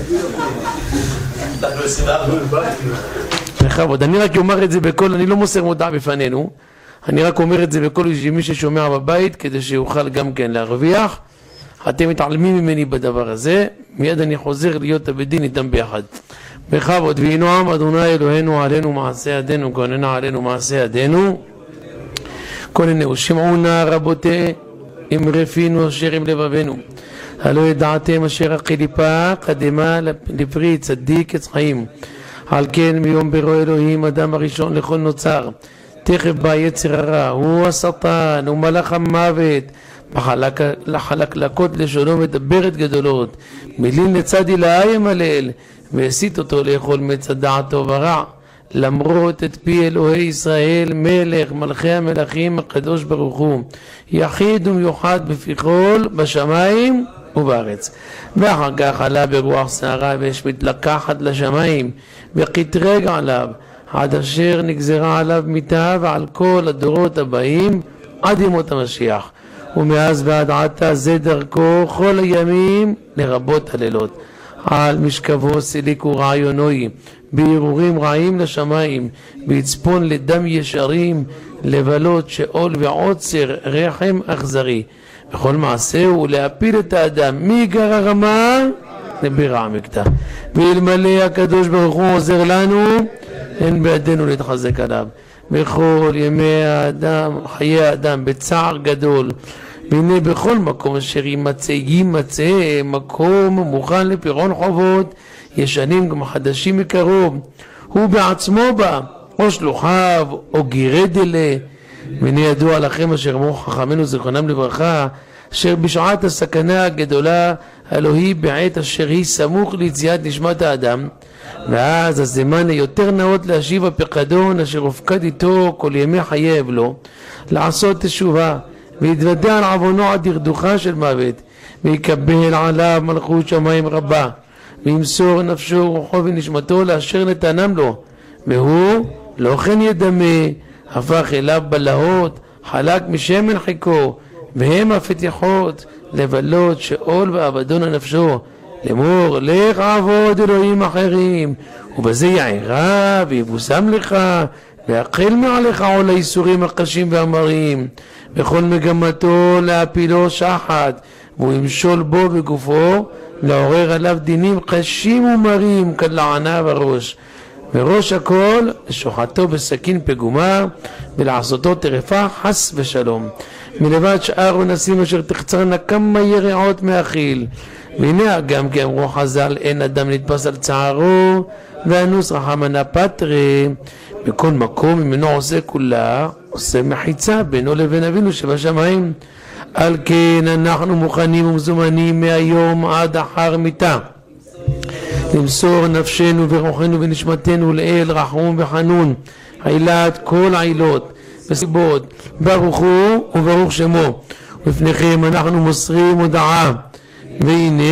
בכבוד, אני רק אומר את זה בכל, אני לא מוסר מודעה בפנינו, אני רק אומר את זה בכל מי ששומע בבית, כדי שיוכל גם כן להרוויח. אתם מתעלמים ממני בדבר הזה, מיד אני חוזר להיות הבדין איתם ביחד. בכבוד, וינועם אדוני אלוהינו עלינו מעשה ידינו, כוננה עלינו מעשה ידינו, כוננהו שמעונה רבותי, אמרי פינו אשר עם לבבנו, הלא ידעתם אשר הקליפה קדמה לפרי צדיק עץ חיים. על כן מיום ברוא אלוהים אדם הראשון לכל נוצר, תכף בא יצר הרע, הוא השטן, הוא מלאך המוות, בחלקלקות לשונו מדברת גדולות, מילים לצד עילאה ימלל, והסית אותו לאכול מצד דעתו ורע, למרות את פי אלוהי ישראל, מלך מלכי המלכים הקדוש ברוך הוא, יחיד ומיוחד בפי כל בשמיים ובארץ. ואחר כך עלה ברוח שערה והשמיט לקחת לשמיים וקטרג עליו עד אשר נגזרה עליו מיתה ועל כל הדורות הבאים עד ימות המשיח, ומאז ועד עתה זה דרכו כל הימים לרבות הלילות. על משכבו סיליקו רעיונוי, בהרהורים רעים לשמיים, בהצפון לדם ישרים, לבלות שאול ועוצר רחם אכזרי. בכל מעשהו להפיל את האדם מגר הרמה לבירע מקטע. ואלמלא הקדוש ברוך הוא עוזר לנו, אין בידינו להתחזק עליו. בכל ימי האדם, חיי האדם, בצער גדול, והנה בכל מקום אשר יימצא, יימצא מקום מוכן לפירעון חובות, ישנים גם חדשים מקרוב, הוא בעצמו בא, או שלוחיו, או גירד אלה. והנה ידוע לכם אשר אמרו חכמינו זיכרונם לברכה, אשר בשעת הסכנה הגדולה אלוהי בעת אשר היא סמוך ליציאת נשמת האדם, ואז הזמן היותר נאות להשיב הפיקדון אשר הופקד איתו כל ימי חייב לו, לעשות תשובה ויתוודע על עוונו עד דרדוכה של מוות, ויקבל עליו מלכות שמיים רבה, וימסור נפשו רוחו ונשמתו לאשר נתנם לו, והוא לא כן ידמה, הפך אליו בלהות, חלק משמן חיקו, והם הפתיחות לבלות שאול ואבדון הנפשו, לאמור לך עבוד אלוהים אחרים, ובזה יערה ויבוסם לך, והחל מעליך עול האיסורים הקשים והמרים, בכל מגמתו להפילו שחת, והוא ימשול בו בגופו, לעורר עליו דינים קשים ומרים כלענה בראש, וראש הכל לשוחתו בסכין פגומה, ולעשותו טרפה חס ושלום, מלבד שאר ונסים אשר תחצרנה כמה ירעות מאכיל. והנה גם כי אמרו חז"ל, אין אדם נתפס על צערו, ואנוס רחמנא פטרי, בכל מקום ממנו עושה כולה, עושה מחיצה בינו לבין אבינו שבשמיים. על כן אנחנו מוכנים ומזומנים מהיום עד אחר מיתה, למסור נפשנו ורוחנו ונשמתנו לאל רחום וחנון, עילת כל העילות וסיבות, ברוך הוא וברוך שמו. ובפניכם אנחנו מוסרים הודעה, והנה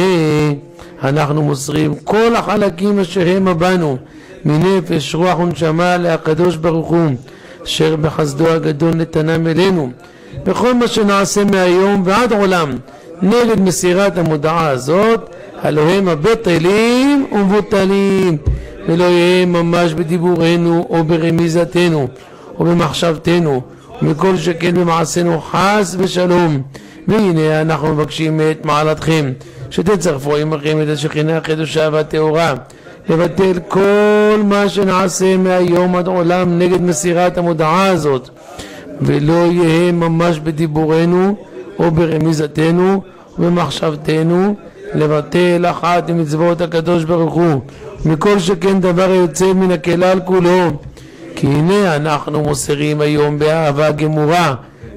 אנחנו מוסרים כל החלקים אשר הם בנו, מנפש רוח ונשמה לקדוש ברוך הוא, אשר בחסדו הגדול נתנם אלינו, בכל מה שנעשה מהיום ועד עולם נגד מסירת המודעה הזאת, הלא הם הבטלים ומבוטלים, ולא יהיה ממש בדיבורנו או ברמיזתנו או במחשבתנו, ומכל שכן במעשינו חס ושלום. והנה אנחנו מבקשים את מעלתכם שתצרפו עמכם את השכינה הקדושה והטהורה, לבטל כל מה שנעשה מהיום עד עולם נגד מסירת המודעה הזאת, ולא יהיה ממש בדיבורנו או ברמיזתנו או במחשבתנו, לבטל אחת ממצוות הקדוש ברוך הוא, מכל שכן דבר היוצא מן הכלל כולו. כי הנה אנחנו מוסרים היום באהבה גמורה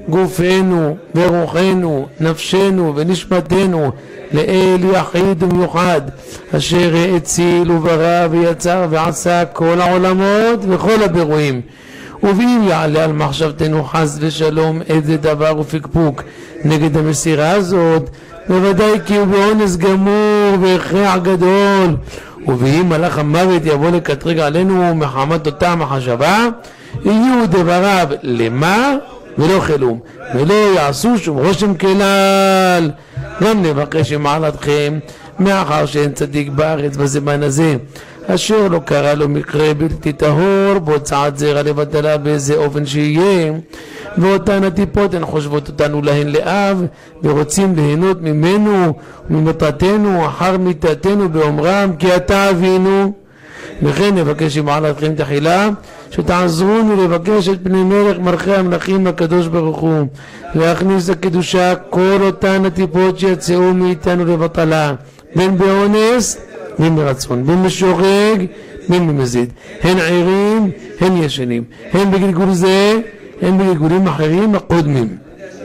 גופנו ורוחנו, נפשנו ונשמתנו לאל יחיד ומיוחד, אשר הציל וברא ויצר ועשה כל העולמות וכל הבירואים. ואם יעלה על מחשבתנו חס ושלום איזה דבר ופקפוק נגד המסירה הזאת, בוודאי כי הוא באונס גמור והכרח גדול, ואם מלאך המוות יבוא לקטרג עלינו מחמת אותה מחשבה, יהיו דבריו למה ולא חלום, ולא יעשו שום רושם כלל. גם נבקש ממעלתכם, מאחר שאין צדיק בארץ בזמן הזה אשר לא קרה לו מקרה בלתי טהור בהוצאת זרע לבטלה באיזה אופן שיהיה, ואותן הטיפות הן חושבות אותנו להן לאב, ורוצים ליהנות ממנו וממטרתנו אחר מיתתנו באומרם כי אתה אבינו. וכן נבקש ממעלתכם תחילה שתעזרונו לבקש את פני מלך מלכי המלכים הקדוש ברוך הוא, להכניס לקדושה כל אותן הטיפות שיצאו מאיתנו לבטלה, בין באונס בין ברצון, בין משורג בין במזיד, הן ערים הן ישנים, הן בגלגול זה הן בגלגולים אחרים הקודמים.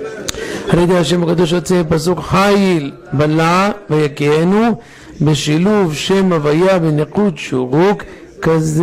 על ידי השם הקדוש יוצא פסוק חיל בלע ויקהנו, בשילוב שם הוויה ונקוד שורוק כזה.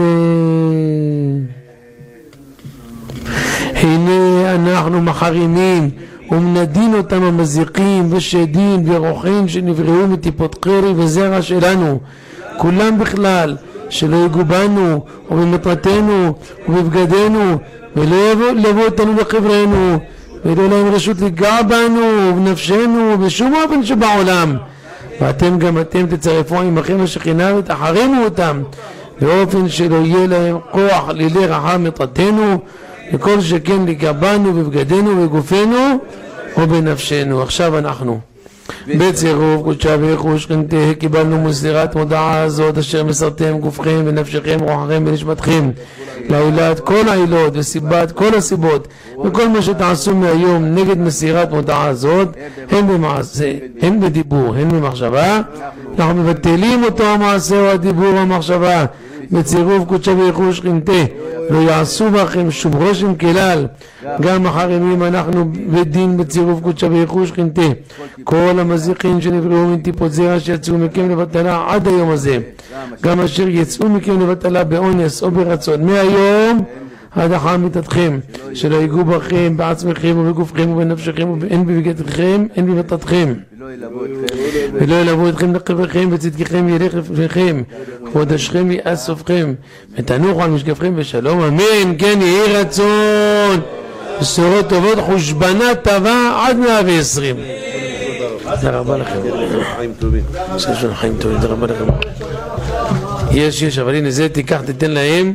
הנה אנחנו מחרימים ומנדין אותם המזיקים ושדים ורוחים שנבראו מטיפות קרי וזרע שלנו, כולם בכלל, שלא יגעו בנו ובמטרתנו ובבגדנו, ולא יבואו אותנו לחברנו, ולא להם רשות לגע בנו ובנפשנו בשום אופן שבעולם. ואתם גם אתם תצרפו עמכם השכינה ותחרימו אותם, באופן שלא יהיה להם כוח לילך אחר מטרתנו, וכל שכן לגע בנו בבגדנו ובגופנו ובנפשנו. עכשיו אנחנו בצירוף קודשה ויחוש כנתה קיבלנו מסירת מודעה הזאת אשר מסרתם גופכם ונפשכם רוחכם ונשמתכם לעילת כל העילות וסיבת כל הסיבות וכל מה שתעשו מהיום נגד מסירת מודעה הזאת, הן במעשה, הן בדיבור, הן במחשבה, אנחנו מבטלים אותו המעשה או הדיבור או המחשבה בצירוף קודשא בריך הוא שכינתה, לא יעשו בכם שום רושם כלל, גם אחר ימים אנחנו בדין בצירוף קודשא בריך הוא שכינתה. כל המזיחים שנבראו מטיפות זרע שיצאו מכם לבטלה עד היום הזה, גם אשר יצאו מכם לבטלה באונס או ברצון, מהיום עד אחר מיתתכם, שלא ייגעו בכם בעצמכם ובגופכם ובנפשכם והן בבגדכם הן בבטתכם, ולא ילוו אתכם לקברכם וצדקכם ילך לפניכם וחודשכם יאסופכם ותנוחו על משגפכם בשלום, אמן. כן יהי רצון בשורות טובות חושבנה טובה עד מאה ועשרים. תודה רבה לכם. חיים טובים. תודה רבה לכם. יש יש אבל הנה זה תיקח תתן להם,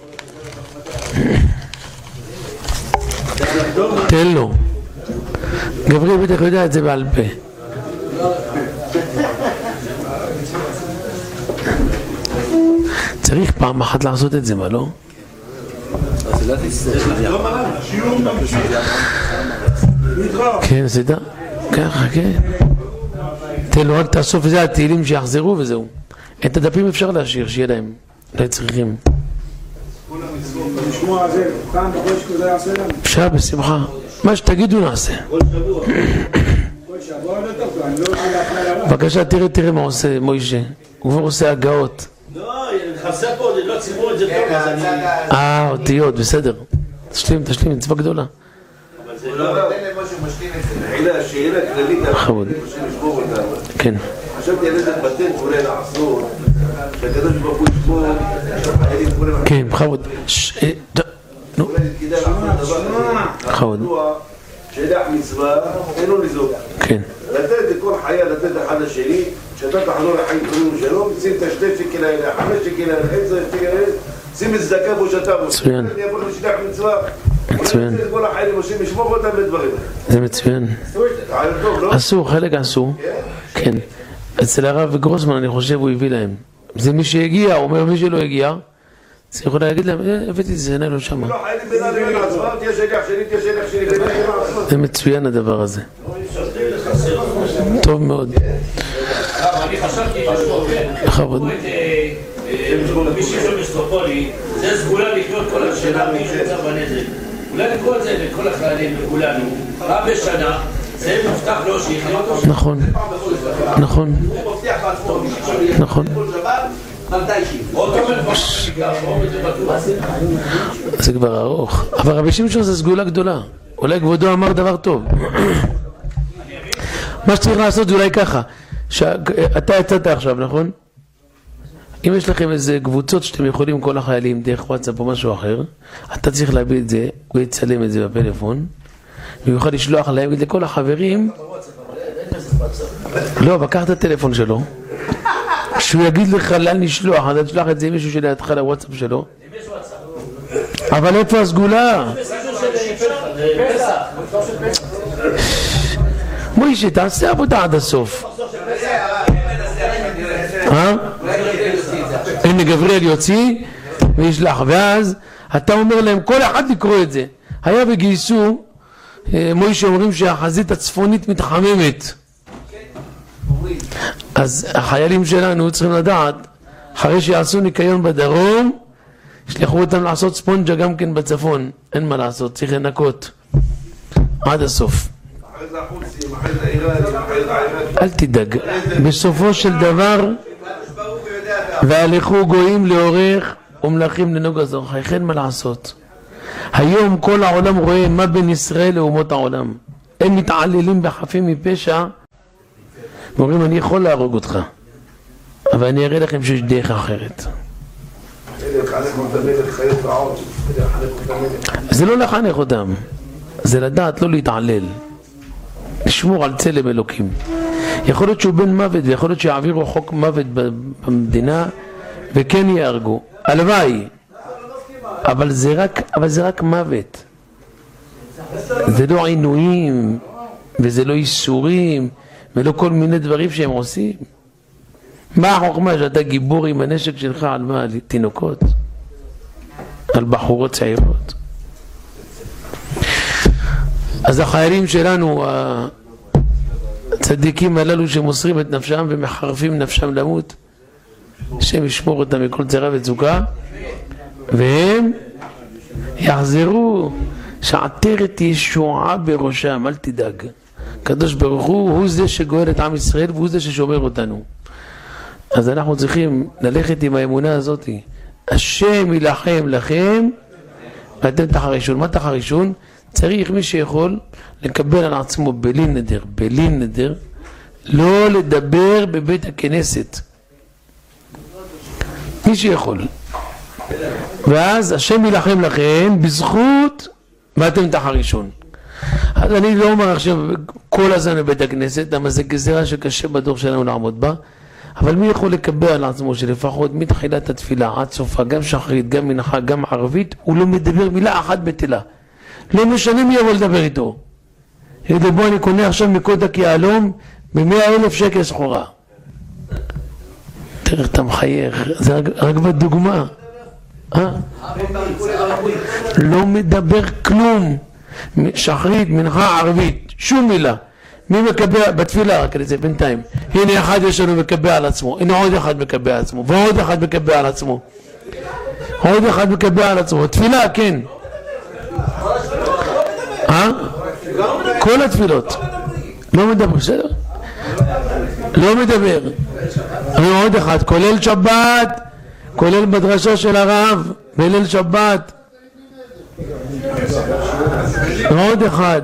תן לו. גבריאל בטח יודע את זה בעל פה. צריך פעם אחת לעשות את זה, מה לא? כן, זה דה, ככה, כן. תן לו רק תאסוף את זה, התהילים שיחזרו וזהו. את הדפים אפשר להשאיר, שיהיה להם, לא צריכים. אפשר בשמחה, מה שתגידו נעשה. בבקשה, תראה, תראה מה עושה מוישה, הוא כבר עושה הגאות. לא, חסר פה, לא ציבור את זה טוב, אז אני... אה, אותיות, בסדר. תשלים, תשלים, מצווה גדולה. אבל זה לא נותן למה שמשלים את זה. מחילה, השאלה כללית, חבוד. לשבור אותה. כן. חשבתי על איזה פטנט אולי לעשות, שהקדוש ברוך הוא ישבור, החיילים קוראים... כן, חבוד. נו. אולי כדאי לעשות דבר. חבוד. שדח מצווה, אינו לזוג. כן. לתת לכל חיה, לתת אחד לשני, שאתה תחזור לחיים טובים ושלום, שים את השתי שקל האלה, חמש שקל האלה, עשר שקל האלה, שים את צדקה בו שאתה בו. מצוין. אני אבוא לשדח מצווה. מצוין. ולתת לכל החיילים עושים, לשמור אותם לדברים. זה מצוין. עשו, חלק עשו. כן. אצל הרב גרוסמן אני חושב הוא הביא להם. זה מי שהגיע, הוא אומר מי שלא הגיע, זה יכול להגיד להם, הבאתי את זה, נהלו שמה. זה מצוין הדבר הזה. טוב מאוד. אני חשבתי בכבוד. מי שישול מסטרופולי, זה סגולה לחיות כל השנה מי שיצא בנזק. אולי לקרוא את זה לכל החיילים, לכולנו. פעם בשנה, זה מובטח לו שיחיות אותו. נכון. נכון. הוא מבטיח בעצמו, מי שישול נכון. כל שבת, מתי זה כבר ארוך, אבל רבי שמשון זה סגולה גדולה. אולי כבודו אמר דבר טוב. מה שצריך לעשות זה אולי ככה, אתה יצאת עכשיו, נכון? אם יש לכם איזה קבוצות שאתם יכולים כל החיילים דרך וואטסאפ או משהו אחר, אתה צריך להביא את זה, הוא יצלם את זה בפלאפון והוא יוכל לשלוח להם לכל החברים. לא, בקח את הטלפון שלו, שהוא יגיד לך לאן לשלוח, אתה תשלח את זה עם מישהו שלידך לוואטסאפ שלו. אבל איפה הסגולה? מוישה, תעשה עבודה עד הסוף. הנה גבריאל יוציא וישלח, ואז אתה אומר להם כל אחד לקרוא את זה. היה בגייסו, מוישה אומרים שהחזית הצפונית מתחממת, אז החיילים שלנו צריכים לדעת, אחרי שיעשו ניקיון בדרום, שלחו אותם לעשות ספונג'ה גם כן בצפון. אין מה לעשות, צריך לנקות עד הסוף. אל תדאג, בסופו של דבר והלכו גויים לאורך ומלכים לנוג הזרחי. אין מה לעשות. היום כל העולם רואה מה בין ישראל לאומות העולם. הם מתעללים בחפים מפשע ואומרים אני יכול להרוג אותך, אבל אני אראה לכם שיש דרך אחרת. זה לא לחנך אותם, זה לדעת לא להתעלל, לשמור על צלם אלוקים. יכול להיות שהוא בן מוות ויכול להיות שיעבירו חוק מוות במדינה וכן יהרגו, הלוואי, אבל זה רק, אבל זה רק מוות. זה לא עינויים וזה לא איסורים ולא כל מיני דברים שהם עושים. מה החוכמה שאתה גיבור עם הנשק שלך על מה? תינוקות? על בחורות צעירות. אז החיילים שלנו, הצדיקים הללו שמוסרים את נפשם ומחרפים נפשם למות, השם ישמור אותם מכל צרה וצוקה, והם יחזרו שעטרת ישועה בראשם, אל תדאג. הקדוש ברוך הוא הוא זה שגואל את עם ישראל והוא זה ששומר אותנו. אז אנחנו צריכים ללכת עם האמונה הזאת. השם ילחם לכם ואתם תחרישון. מה תחרישון? צריך מי שיכול לקבל על עצמו בלי נדר, בלי נדר, לא לדבר בבית הכנסת. מי שיכול. ואז השם ילחם לכם בזכות ואתם תחרישון. אז אני לא אומר עכשיו כל הזמן בבית הכנסת, אבל זה גזירה שקשה בדור שלנו לעמוד בה. אבל מי יכול לקבל על עצמו שלפחות מתחילת התפילה עד סופה, גם שחרית, גם מנחה, גם ערבית, הוא לא מדבר מילה אחת בתלה. לא משנה מי יבוא לדבר איתו. יגיד, בוא אני קונה עכשיו מקודק יהלום ב-מאה אלף שקל סחורה. תראה, אתה מחייך, זה רק, רק בדוגמה. אה? לא מדבר כלום. שחרית, מנחה, ערבית, שום מילה. מי מקבע בתפילה רק לזה בינתיים? הנה אחד יש לנו מקבע על עצמו, הנה עוד אחד מקבע על עצמו, ועוד אחד מקבע על עצמו, עוד אחד מקבע על עצמו. תפילה, כן. אה? כל התפילות. לא מדבר, בסדר? לא מדבר. עוד אחד, כולל שבת, כולל בדרשה של הרב, בליל שבת. ועוד אחד.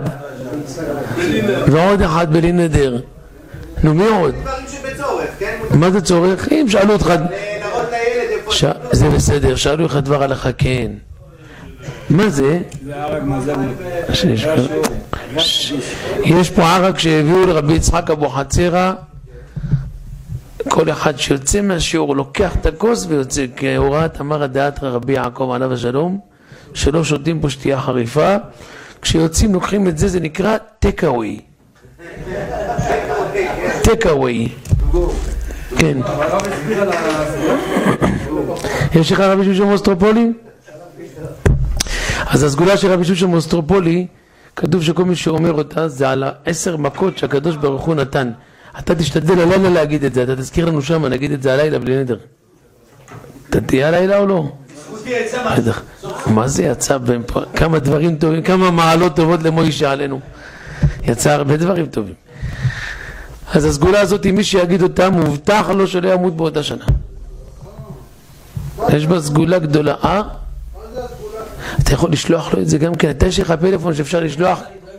ועוד אחד בלי נדר. נו, מי עוד? מה זה צורך? אם שאלו אותך, זה בסדר, שאלו לך דבר עליך, כן. מה זה? יש פה ערק שהביאו לרבי יצחק אבו חצירא, כל אחד שיוצא מהשיעור לוקח את הכוס ויוצא, כהוראת אמר הדעת רבי יעקב עליו השלום, שלא שותים פה שתייה חריפה, כשיוצאים לוקחים את זה, זה נקרא take away. take away. כן. יש לך רבי שושן מאוסטרופולי? אז הסגולה של רבי שושן מאוסטרופולי, כתוב שכל מי שאומר אותה, זה על העשר מכות שהקדוש ברוך הוא נתן. אתה תשתדל הלילה להגיד את זה, אתה תזכיר לנו שם, נגיד את זה הלילה בלי נדר. אתה תהיה הלילה או לא? מה זה יצא בהם פה? כמה דברים טובים, כמה מעלות טובות למוישה עלינו. יצא הרבה דברים טובים. אז הסגולה הזאת, מי שיגיד אותה, מובטח לו שלא ימות באותה שנה. יש בה סגולה גדולה. אה? אתה יכול לשלוח לו את זה גם כן. אתה יש לך פלאפון שאפשר לשלוח?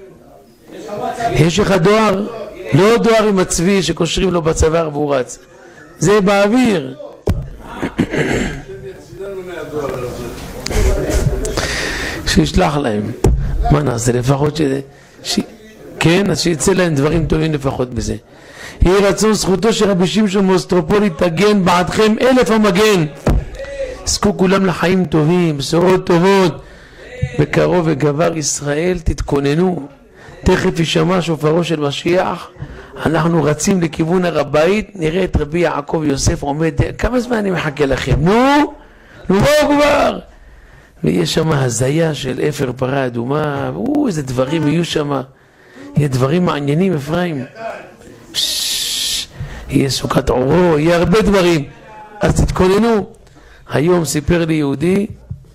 יש לך דואר? לא דואר עם הצבי שקושרים לו בצוואר והוא רץ. זה באוויר. שישלח להם. מה נעשה? לפחות ש... ש... כן, אז שיצא להם דברים טובים לפחות בזה. יהי רצון זכותו של רבי שמשון מאוסטרופולי תגן בעדכם אלף המגן. עסקו כולם לחיים טובים, בשורות טובות. בקרוב וגבר ישראל תתכוננו. תכף יישמע שופרו של משיח. אנחנו רצים לכיוון הר הבית, נראה את רבי יעקב יוסף עומד. כמה זמן אני מחכה לכם? נו, נו כבר. ויש שם הזיה של אפר פרה אדומה, או איזה דברים יהיו שם, יהיה דברים מעניינים אפרים, יהיה סוכת עורו, יהיה הרבה דברים, אז תתכוננו. היום סיפר לי יהודי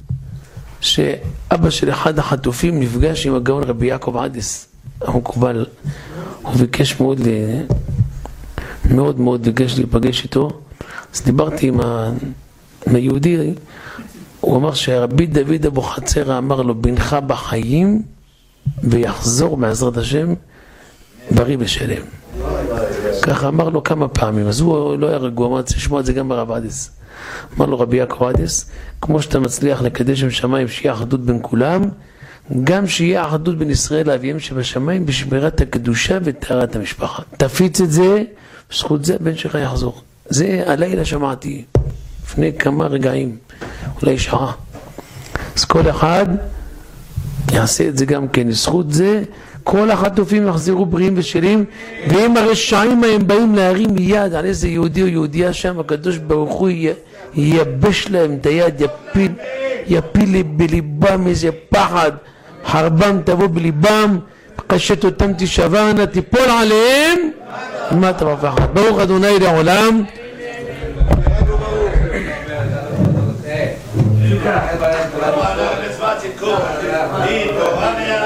שאבא של אחד החטופים נפגש עם הגאון רבי יעקב עדס המקובל, הוא ביקש מאוד מאוד מאוד ביקש להיפגש איתו. אז דיברתי עם היהודי, הוא אמר שרבי דוד אבו חצירא אמר לו, בנך בחיים ויחזור בעזרת השם בריא ושלם. ככה אמר לו כמה פעמים. אז הוא לא היה רגוע, אמר, צריך לשמוע את זה גם ברב עדס. אמר לו רבי יעקב עדס, כמו שאתה מצליח לקדש עם שמיים שיהיה אחדות בין כולם, גם שיהיה אחדות בין ישראל לאביהם שבשמיים בשמירת הקדושה וטהרת המשפחה. תפיץ את זה, בזכות זה בן שלך יחזור. זה הלילה שמעתי לפני כמה רגעים, אולי שעה. אז כל אחד יעשה את זה גם כן, זכות זה כל החטופים יחזרו בריאים ושלים, ואם הרשעים הם באים להרים יד על איזה יהודי או יהודייה שם, הקדוש ברוך הוא ייבש להם את היד, יפיל יפיל בליבם איזה פחד, חרבם תבוא בליבם, קשת אותם תשברנה, תיפול עליהם מה תבוא פחד. ברוך אדוני לעולם. מצוות צדקו, דין תורה